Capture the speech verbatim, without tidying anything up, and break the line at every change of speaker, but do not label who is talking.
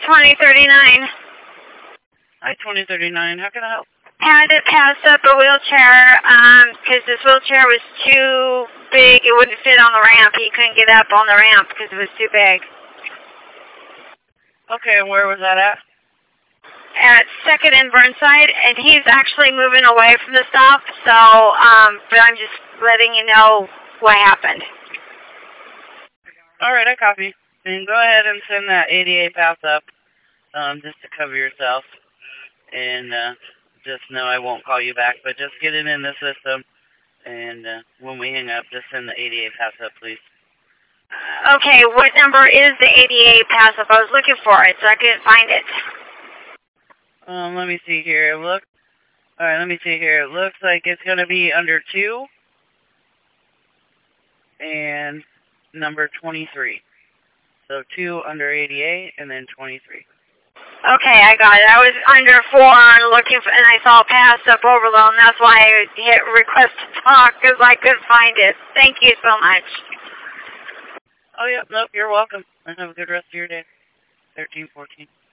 twenty thirty-nine.
Hi, twenty thirty-nine. How can I help?
Had to pass up a wheelchair because um, this wheelchair was too big. It wouldn't fit on the ramp. He couldn't get up on the ramp because it was too big.
Okay, and where was that at?
At Second and Burnside, and he's actually moving away from the stop, so, um, but I'm just letting you know what happened.
All right, I copy. And go ahead and send that A D A pass up, um, just to cover yourself. And, uh, just know I won't call you back, but just get it in the system, and, uh, when we hang up, just send the A D A pass up, please.
Okay, what number is the A D A pass up? I was looking for it, so I couldn't find it.
Um, let me see here. Look. All right, let me see here. It looks like it's going to be under two and number twenty-three. So two under A D A and then twenty-three.
Okay, I got it. I was under four and looking for, and I saw pass up overload, and that's why I hit request to talk because I couldn't find it. Thank you so much.
Oh, yeah. Nope, you're welcome. And have a good rest of your day. thirteen fourteen.